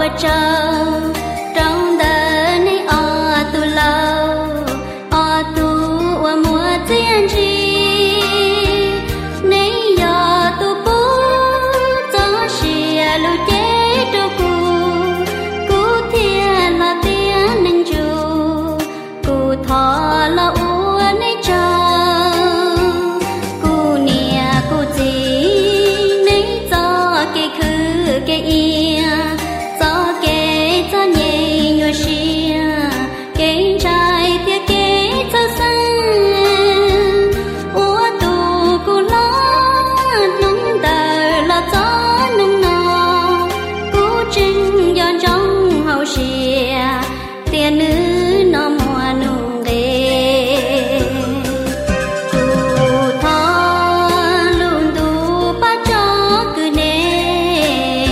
trong đời này tu lâu tu mùa tiên tri này giờ tu bố cho xìa lu chế cho cu thiên là tiên nên chu cu thọ là u này trăng cu nia cu gì này cho cái khứ cái ia cho cái cho nhẹ nhua xìa cái trai tiếc cái cho xanh u tu cu lo nung đời là gió nung nọ cu trinh giòn trong hậu xìa tiền nữ nó mùa nung ghê cu thọ luôn tu ba cho cứ nè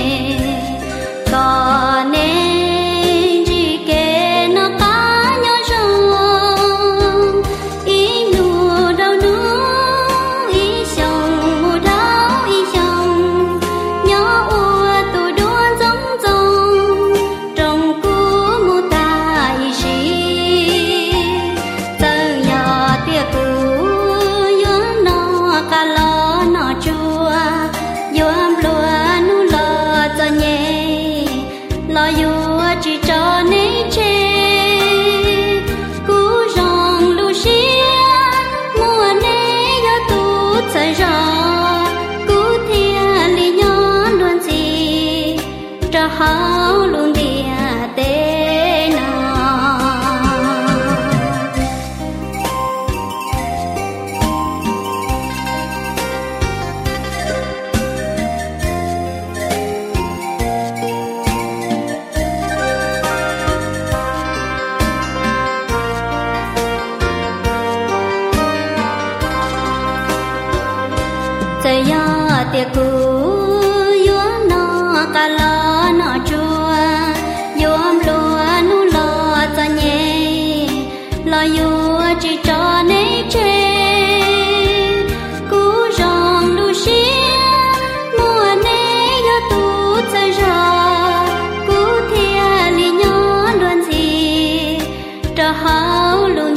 còn nên chỉ kể nó cá nhỏ rong ý nụ đâu nụ ý sông mù đau ý sông nhỏ ua tu đuôn giống giống trong cú mù ta ý xí giờ nhỏ tia cú yuan nó cá lo nó chua yuan lúa nu lo cho nhẹ lo yua chỉ cho nên chê cú rong lu xia mùa nê yo tu chạy rõ cú thiên li nhon luôn gì cho hao luôn địa tê nọ trời yo tiệc cú yuan nó cá lo nó chua yuam lúa nu lo cho nhẹ lo yua chỉ cho nên chê cú rong lu xia mùa nê yo tu chạy rõ cú thiên li nhon luôn gì cho hao luôn